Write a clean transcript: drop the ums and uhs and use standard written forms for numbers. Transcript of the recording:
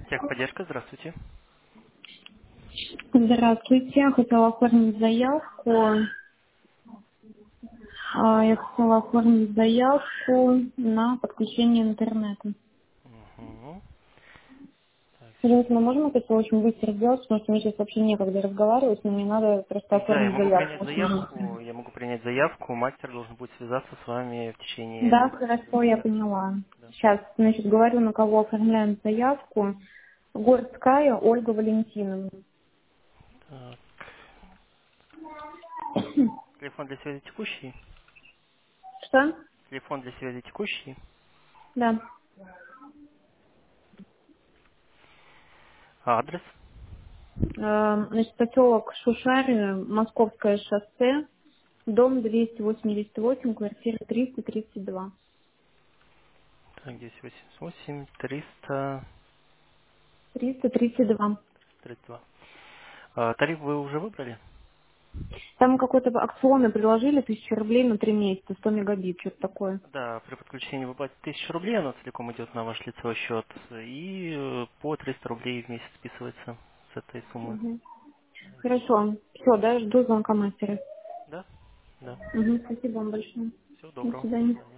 Техподдержка, здравствуйте. Здравствуйте, я хотела оформить заявку. Я хотела оформить заявку на подключение интернета. Угу. Так, сейчас. Соответственно, можно это очень быстро сделать, потому что мне сейчас вообще некогда разговаривать, но мне надо просто Да, я оформить могу принять заявку очень быстро. заявку. Я могу принять заявку. Мастер должен будет связаться с вами в течение Да, двадцати хорошо, я минут. поняла. Да. Сейчас, значит, говорю, на кого оформляем заявку. Горская Ольга Валентиновна. Так. Телефон для связи текущий. Что? Телефон для связи текущий. Да. Адрес. Значит, поселок Шушары, Московское шоссе, дом 288, квартира 332. Так, здесь 88 300 332. 32. Тариф вы уже выбрали? Там какой-то акционный приложили, 1000 рублей на 3 месяца, 100 мегабит, что-то такое. Да, при подключении вы платите 1000 рублей, оно целиком идет на ваш лицевой счет. И по 300 рублей в месяц списывается с этой суммы. Мгм. Хорошо. Все, да, жду звонка мастера. Да? Да. Угу, спасибо вам большое. Всего До доброго. До свидания. свидания.